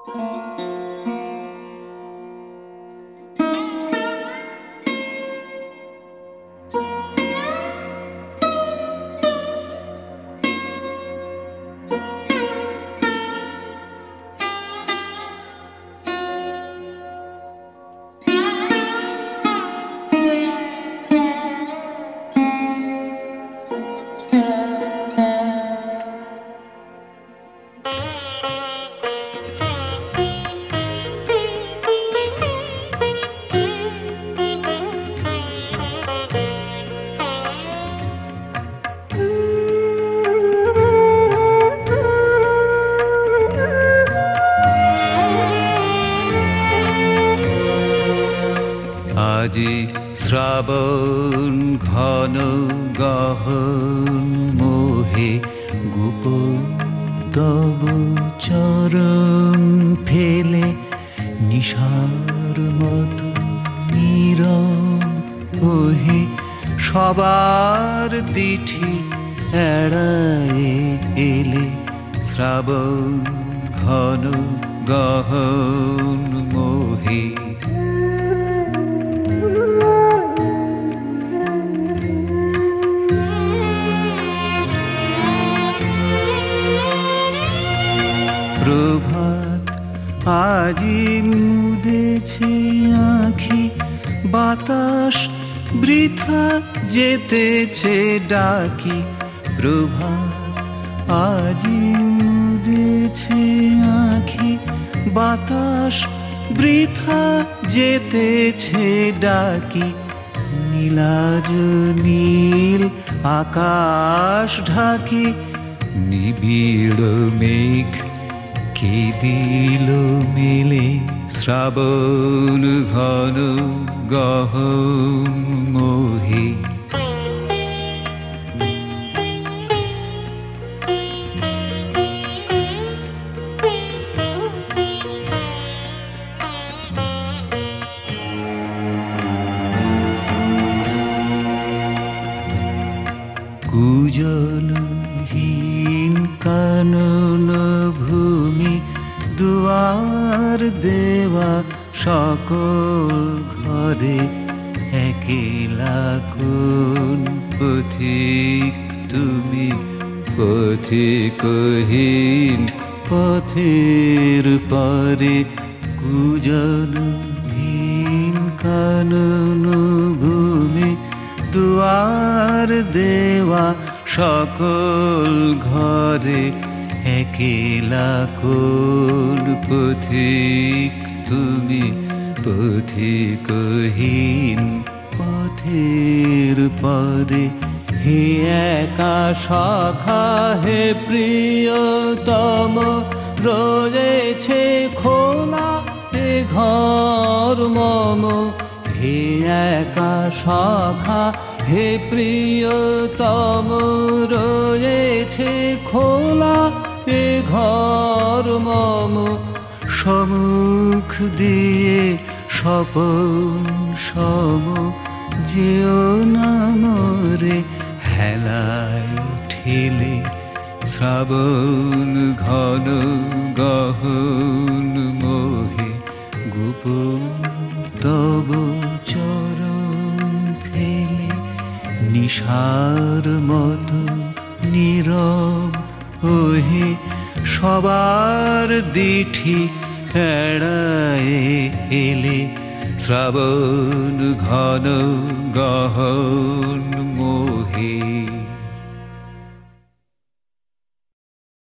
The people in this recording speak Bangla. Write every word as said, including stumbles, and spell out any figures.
আজি শ্রাবণ ঘন গহন মোহে গোপন তব চরণ ফেলে নিশার মতো নীরব ওহে সবার দিঠি এড়ায়ে এলে শ্রাবণ ঘন গহন মোহে প্রভাত আজি মুদেছে আঁখি বাতাস বৃথা যেতেছে ডাকি প্রভাত আজি মুদেছে আঁখি বাতাস বৃথা যেতেছে ডাকি নীলাজ নীল আকাশ ঢাকি নিবিড় মেঘ কে দিল মেলে শ্রাবণ ঘন গহন মোহে কুজলহীন কানন ভূমি দুয়ার দেওয়া সকল ঘরে একলা কোন পথিক তুমি পথিকহীন পথের পারে কুজলহীন কানন ভূমি দুয়ার দেওয়া সকল ঘরে একলা কোন পথিক তুমি পথিকহীন পথের পরে হে একা সখা হে প্রিয়তম রয়েছে খোলা এ ঘর মম হে একা সখা হে প্রিয়তম রয়েছে খোলা এ ঘর মম সম্মুখ দিয়ে স্বপন সম যেও না মরে হেলায় ঠেলে শ্রাবণ ঘন গহন মোহে গোপন তব চরণ ফেলে নিশার মতো নীরব ওহে সবার দিঠি এড়ায়ে এলে শ্রাবণ ঘন গহন মোহে।